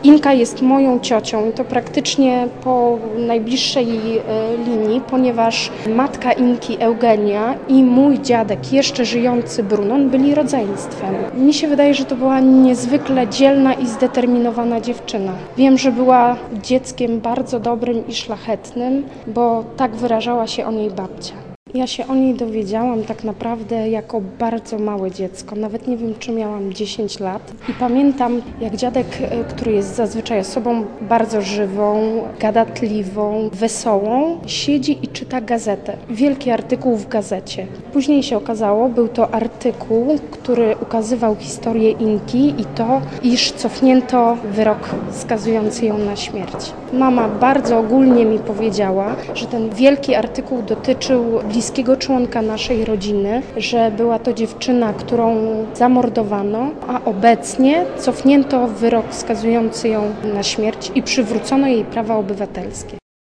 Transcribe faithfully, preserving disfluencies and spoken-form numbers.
Inka jest moją ciocią i to praktycznie po najbliższej linii, ponieważ matka Inki, Eugenia, i mój dziadek, jeszcze żyjący Brunon, byli rodzeństwem. Mi się wydaje, że to była niezwykle dzielna i zdeterminowana dziewczyna. Wiem, że była dzieckiem bardzo dobrym i szlachetnym, bo tak wyrażała się o niej babcia. Ja się o niej dowiedziałam tak naprawdę jako bardzo małe dziecko, nawet nie wiem, czy miałam dziesięć lat. I pamiętam, jak dziadek, który jest zazwyczaj osobą bardzo żywą, gadatliwą, wesołą, siedzi i czyta gazetę. Wielki artykuł w gazecie. Później się okazało, był to artykuł, który ukazywał historię Inki i to, iż cofnięto wyrok skazujący ją na śmierć. Mama bardzo ogólnie mi powiedziała, że ten wielki artykuł dotyczył bliskiego członka naszej rodziny, że była to dziewczyna, którą zamordowano, a obecnie cofnięto wyrok skazujący ją na śmierć i przywrócono jej prawa obywatelskie.